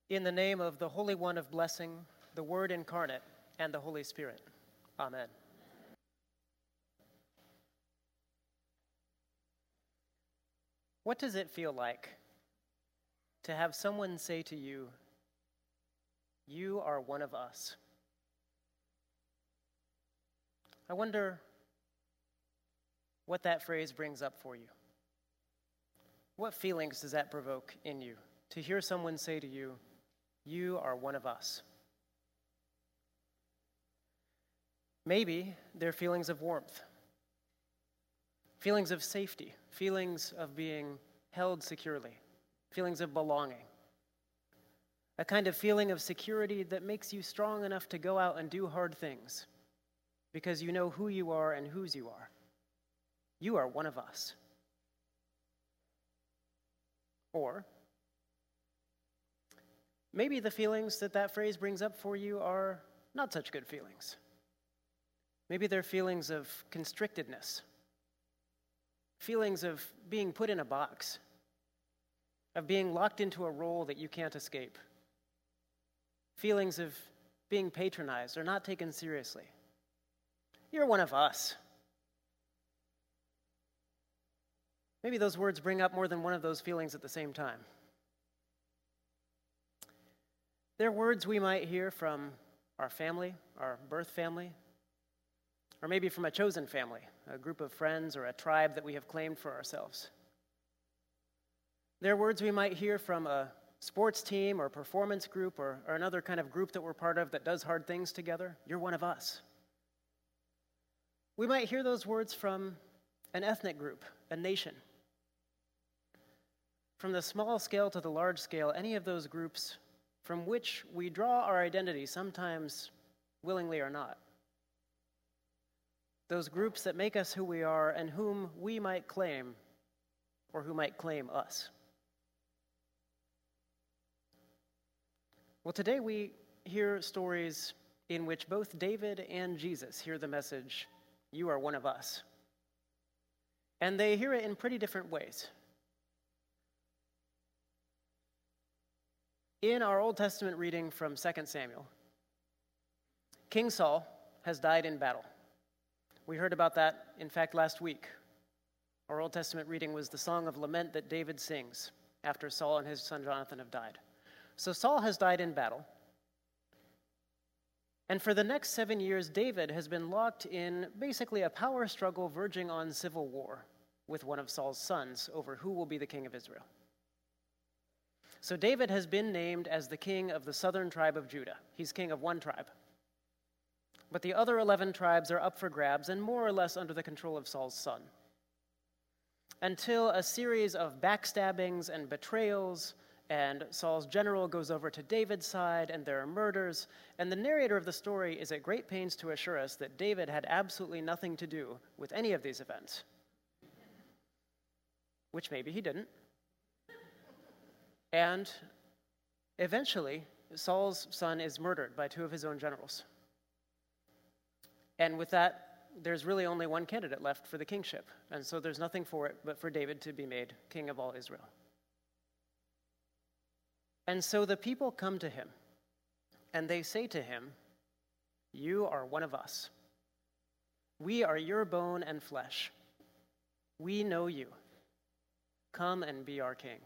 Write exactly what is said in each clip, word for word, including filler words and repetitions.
In the name of the Holy One of Blessing, the Word incarnate, and the Holy Spirit. Amen. What does it feel like to have someone say to you, "You are one of us"? I wonder what that phrase brings up for you. What feelings does that provoke in you to hear someone say to you, "You are one of us"? Maybe they're feelings of warmth, feelings of safety, feelings of being held securely, feelings of belonging, a kind of feeling of security that makes you strong enough to go out and do hard things because you know who you are and whose you are. You are one of us. Or maybe the feelings that that phrase brings up for you are not such good feelings. Maybe they're feelings of constrictedness, feelings of being put in a box, of being locked into a role that you can't escape, feelings of being patronized or not taken seriously. You're one of us. Maybe those words bring up more than one of those feelings at the same time. They're words we might hear from our family, our birth family, or maybe from a chosen family, a group of friends or a tribe that we have claimed for ourselves. They're words we might hear from a sports team or performance group or, or another kind of group that we're part of that does hard things together. You're one of us. We might hear those words from an ethnic group, a nation. From the small scale to the large scale, any of those groups from which we draw our identity, sometimes willingly or not. Those groups that make us who we are and whom we might claim, or who might claim us. Well, today we hear stories in which both David and Jesus hear the message, "You are one of us." And they hear it in pretty different ways. In our Old Testament reading from Second Samuel, King Saul has died in battle. We heard about that, in fact, last week. Our Old Testament reading was the song of lament that David sings after Saul and his son Jonathan have died. So Saul has died in battle. And for the next seven years, David has been locked in basically a power struggle verging on civil war with one of Saul's sons over who will be the king of Israel. So David has been named as the king of the southern tribe of Judah. He's king of one tribe. But the other eleven tribes are up for grabs and more or less under the control of Saul's son. Until a series of backstabbings and betrayals, and Saul's general goes over to David's side, and there are murders, and the narrator of the story is at great pains to assure us that David had absolutely nothing to do with any of these events. Which maybe he didn't. And eventually, Saul's son is murdered by two of his own generals. And with that, there's really only one candidate left for the kingship. And so there's nothing for it but for David to be made king of all Israel. And so the people come to him, and they say to him, "You are one of us. We are your bone and flesh. We know you. Come and be our king.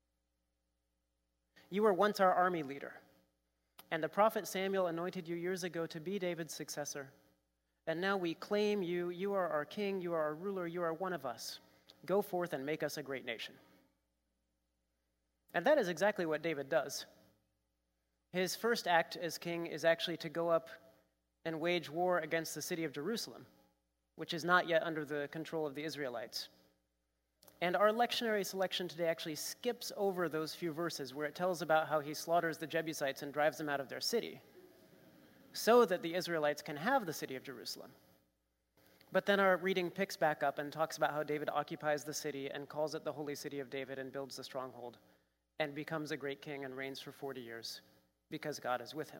You were once our army leader, and the prophet Samuel anointed you years ago to be David's successor. And now we claim you. You are our king. You are our ruler. You are one of us. Go forth and make us a great nation." And that is exactly what David does. His first act as king is actually to go up and wage war against the city of Jerusalem, which is not yet under the control of the Israelites. And our lectionary selection today actually skips over those few verses where it tells about how he slaughters the Jebusites and drives them out of their city, so that the Israelites can have the city of Jerusalem. But then our reading picks back up and talks about how David occupies the city and calls it the Holy City of David and builds the stronghold and becomes a great king and reigns for forty years because God is with him.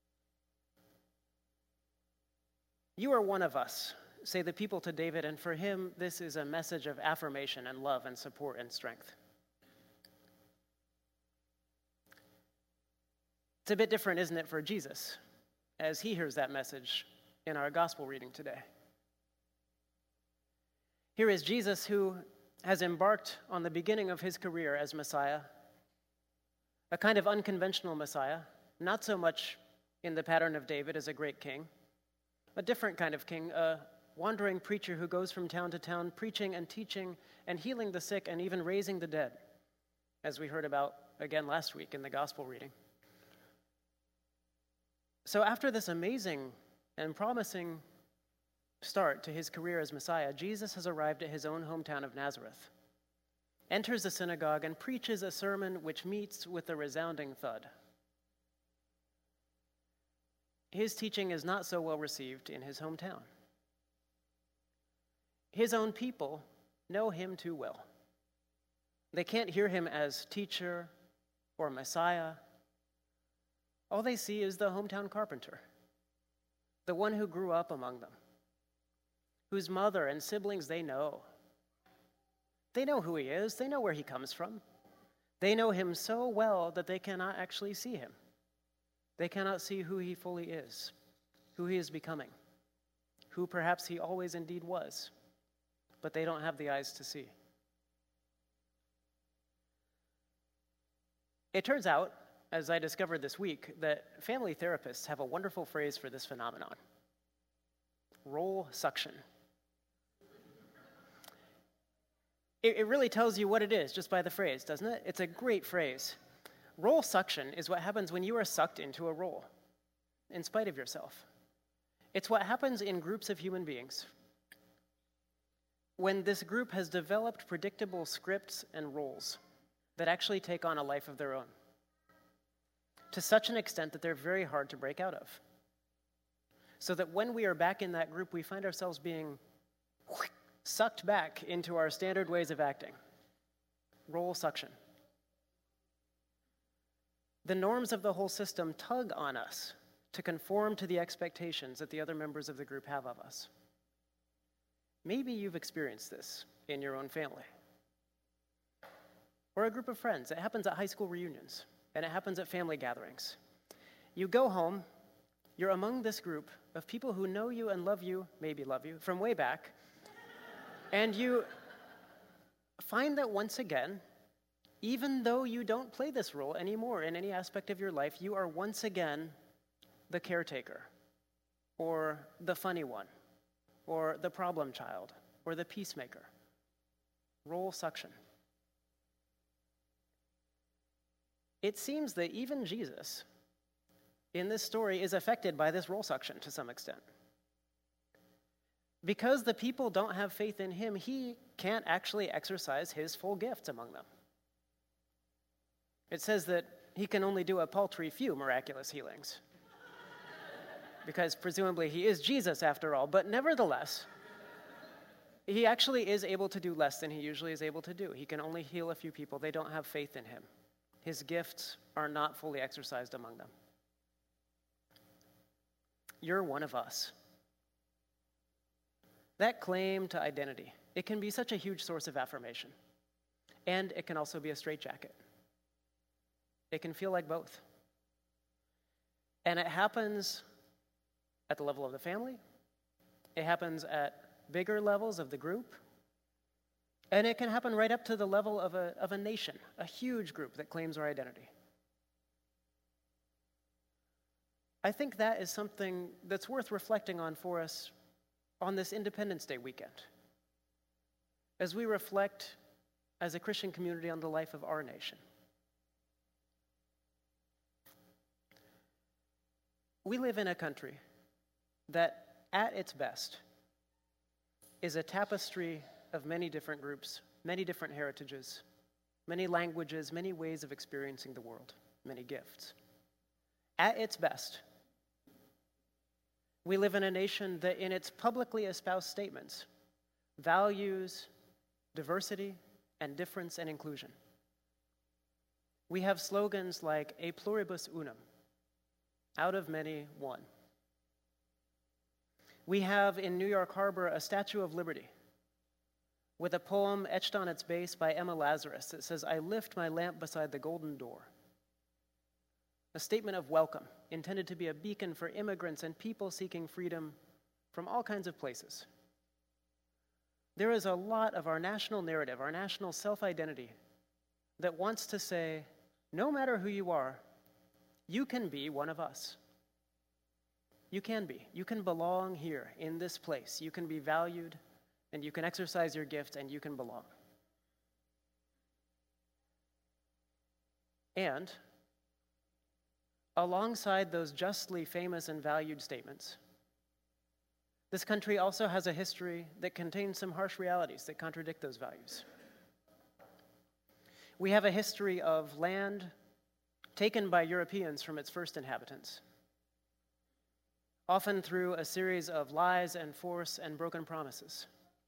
"You are one of us," say the people to David, and for him, this is a message of affirmation and love and support and strength. It's a bit different, isn't it, for Jesus, as he hears that message in our gospel reading today. Here is Jesus who has embarked on the beginning of his career as Messiah, a kind of unconventional Messiah, not so much in the pattern of David as a great king, a different kind of king, a wandering preacher who goes from town to town preaching and teaching and healing the sick and even raising the dead, as we heard about again last week in the gospel reading. So after this amazing and promising start to his career as Messiah, Jesus has arrived at his own hometown of Nazareth, enters the synagogue, and preaches a sermon which meets with a resounding thud. His teaching is not so well received in his hometown. His own people know him too well. They can't hear him as teacher or Messiah. All they see is the hometown carpenter, the one who grew up among them, whose mother and siblings they know. They know who he is. They know where he comes from. They know him so well that they cannot actually see him. They cannot see who he fully is, who he is becoming, who perhaps he always indeed was, but they don't have the eyes to see. It turns out, as I discovered this week, that family therapists have a wonderful phrase for this phenomenon: role suction. It, it really tells you what it is just by the phrase, doesn't it? It's a great phrase. Role suction is what happens when you are sucked into a role, in spite of yourself. It's what happens in groups of human beings when this group has developed predictable scripts and roles that actually take on a life of their own, to such an extent that they're very hard to break out of. So that when we are back in that group, we find ourselves being sucked back into our standard ways of acting. Role suction. The norms of the whole system tug on us to conform to the expectations that the other members of the group have of us. Maybe you've experienced this in your own family, or a group of friends. It happens at high school reunions, and it happens at family gatherings. You go home, you're among this group of people who know you and love you, maybe love you, from way back, and you find that once again, even though you don't play this role anymore in any aspect of your life, you are once again the caretaker, or the funny one, or the problem child, or the peacemaker. Role suction. It seems that even Jesus, in this story, is affected by this role suction to some extent. Because the people don't have faith in him, he can't actually exercise his full gifts among them. It says that he can only do a paltry few miraculous healings, because presumably he is Jesus after all, but nevertheless, he actually is able to do less than he usually is able to do. He can only heal a few people. They don't have faith in him. His gifts are not fully exercised among them. You're one of us. That claim to identity, it can be such a huge source of affirmation, and it can also be a straitjacket. It can feel like both. And it happens at the level of the family. It happens at bigger levels of the group. And it can happen right up to the level of a, of a nation, a huge group that claims our identity. I think that is something that's worth reflecting on for us on this Independence Day weekend, as we reflect as a Christian community on the life of our nation. We live in a country that, at its best, is a tapestry of many different groups, many different heritages, many languages, many ways of experiencing the world, many gifts. At its best, we live in a nation that, in its publicly espoused statements, values diversity and difference and inclusion. We have slogans like "A pluribus unum," out of many, one. We have in New York Harbor a Statue of Liberty with a poem etched on its base by Emma Lazarus that says, "I lift my lamp beside the golden door." a statement of welcome intended to be a beacon for immigrants and people seeking freedom from all kinds of places. There is a lot of our national narrative, our national self-identity, that wants to say, no matter who you are, you can be one of us. You can be. You can belong here in this place. You can be valued, and you can exercise your gift, and you can belong. And alongside those justly famous and valued statements, this country also has a history that contains some harsh realities that contradict those values. We have a history of land taken by Europeans from its first inhabitants, often through a series of lies and force and broken promises.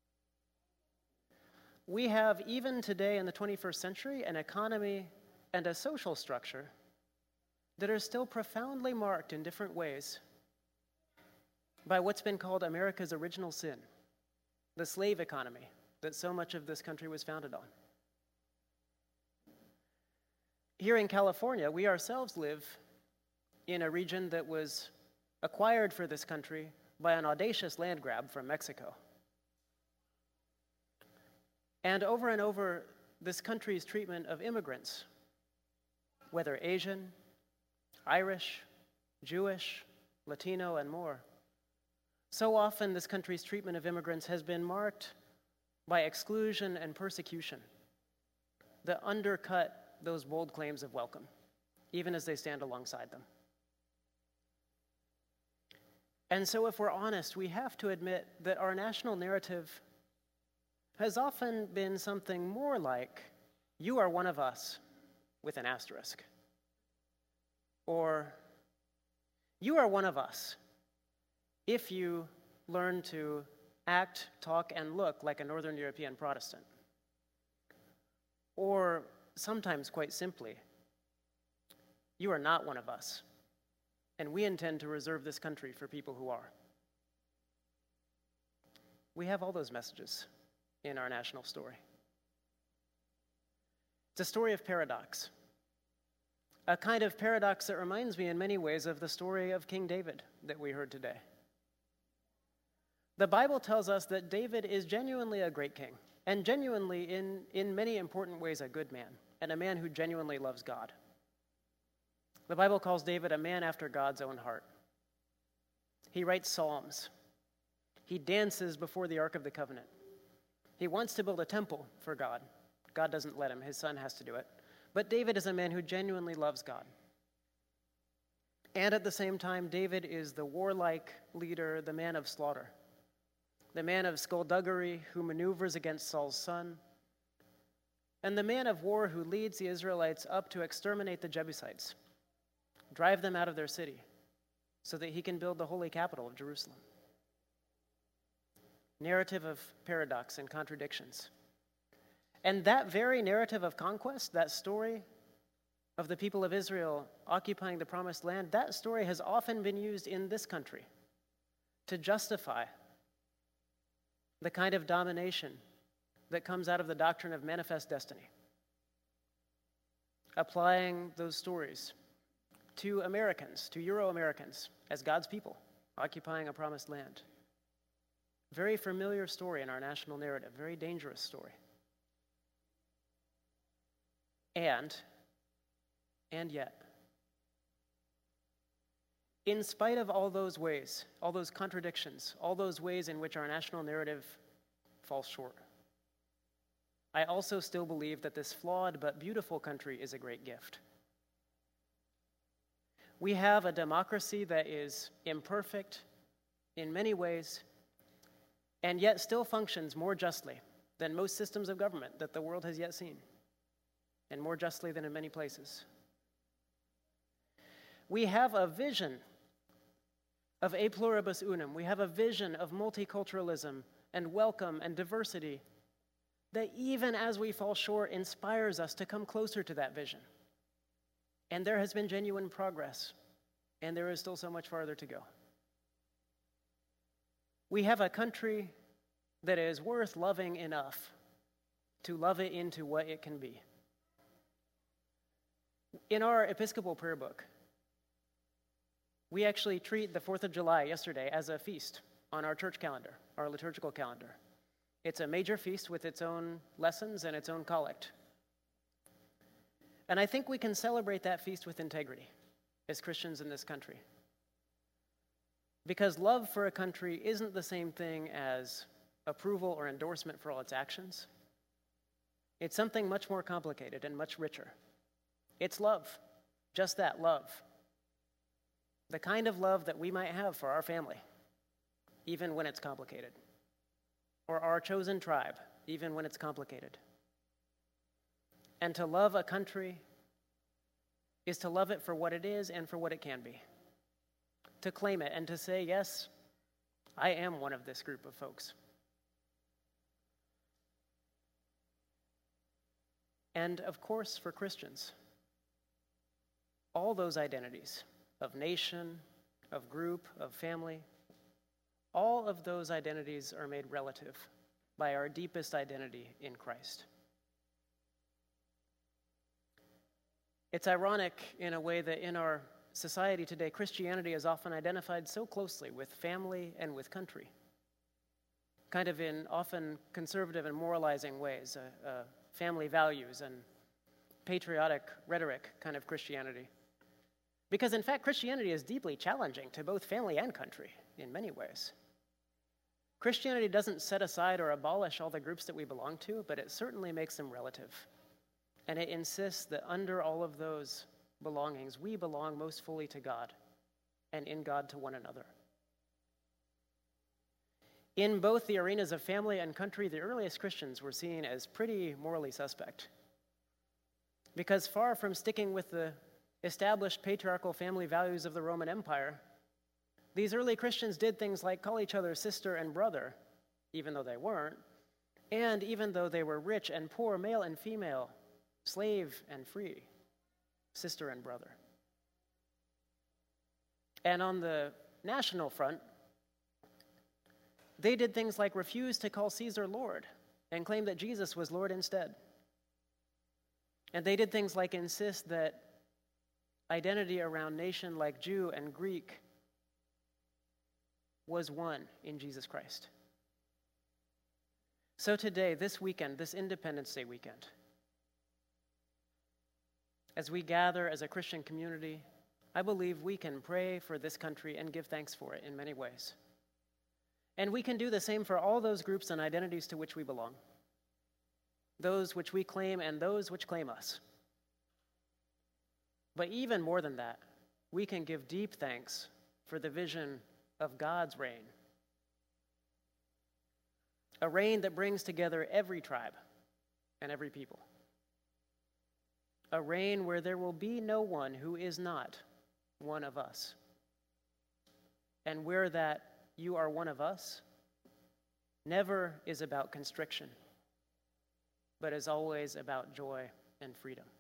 We have, even today in the twenty-first century, an economy and a social structure that are still profoundly marked in different ways by what's been called America's original sin, the slave economy that so much of this country was founded on. Here in California, we ourselves live in a region that was acquired for this country by an audacious land grab from Mexico. And over and over, this country's treatment of immigrants, whether Asian, Irish, Jewish, Latino, and more, so often this country's treatment of immigrants has been marked by exclusion and persecution that undercut those bold claims of welcome, even as they stand alongside them. And so if we're honest, we have to admit that our national narrative has often been something more like, you are one of us, with an asterisk. Or, you are one of us if you learn to act, talk, and look like a Northern European Protestant. Or, sometimes quite simply, you are not one of us, and we intend to reserve this country for people who are. We have all those messages in our national story. It's a story of paradox, a kind of paradox that reminds me in many ways of the story of King David that we heard today. The Bible tells us that David is genuinely a great king, and genuinely, in, in many important ways, a good man, and a man who genuinely loves God. The Bible calls David a man after God's own heart. He writes psalms. He dances before the Ark of the Covenant. He wants to build a temple for God. God doesn't let him. His son has to do it. But David is a man who genuinely loves God. And at the same time, David is the warlike leader, the man of slaughter, the man of skullduggery who maneuvers against Saul's son, and the man of war who leads the Israelites up to exterminate the Jebusites, drive them out of their city, so that he can build the holy capital of Jerusalem. Narrative of paradox and contradictions. And that very narrative of conquest, that story of the people of Israel occupying the promised land, that story has often been used in this country to justify the kind of domination that comes out of the doctrine of manifest destiny. Applying those stories to Americans, to Euro-Americans, as God's people, occupying a promised land. Very familiar story in our national narrative, very dangerous story. And, and yet, in spite of all those ways, all those contradictions, all those ways in which our national narrative falls short, I also still believe that this flawed but beautiful country is a great gift. We have a democracy that is imperfect in many ways, and yet still functions more justly than most systems of government that the world has yet seen, and more justly than in many places. We have a vision of a pluribus unum. We have a vision of multiculturalism and welcome and diversity that, even as we fall short, inspires us to come closer to that vision. And there has been genuine progress, and there is still so much farther to go. We have a country that is worth loving enough to love it into what it can be. In our Episcopal prayer book, We actually treat the fourth of July yesterday as a feast on our church calendar, our liturgical calendar. It's a major feast with its own lessons and its own collect. And I think we can celebrate that feast with integrity as Christians in this country. Because love for a country isn't the same thing as approval or endorsement for all its actions. It's something much more complicated and much richer. It's love, just that, love. The kind of love that we might have for our family, even when it's complicated. Or our chosen tribe, even when it's complicated. And to love a country is to love it for what it is and for what it can be. To claim it and to say, yes, I am one of this group of folks. And of course, for Christians, all those identities of nation, of group, of family, all of those identities are made relative by our deepest identity in Christ. It's ironic in a way that in our society today, Christianity is often identified so closely with family and with country, kind of in often conservative and moralizing ways, uh, uh, family values and patriotic rhetoric kind of Christianity. Because in fact, Christianity is deeply challenging to both family and country in many ways. Christianity doesn't set aside or abolish all the groups that we belong to, but it certainly makes them relative. And it insists that under all of those belongings, we belong most fully to God, and in God to one another. In both the arenas of family and country, the earliest Christians were seen as pretty morally suspect. Because far from sticking with the established patriarchal family values of the Roman Empire, these early Christians did things like call each other sister and brother, even though they weren't, and even though they were rich and poor, male and female, slave and free, sister and brother. And on the national front, they did things like refuse to call Caesar Lord and claim that Jesus was Lord instead. And they did things like insist that identity around nation like Jew and Greek was one in Jesus Christ. So today, this weekend, this Independence Day weekend, as we gather as a Christian community, I believe we can pray for this country and give thanks for it in many ways. And we can do the same for all those groups and identities to which we belong, those which we claim and those which claim us. But even more than that, we can give deep thanks for the vision of God's reign, a reign that brings together every tribe and every people, a reign where there will be no one who is not one of us, and where that you are one of us never is about constriction, but is always about joy and freedom.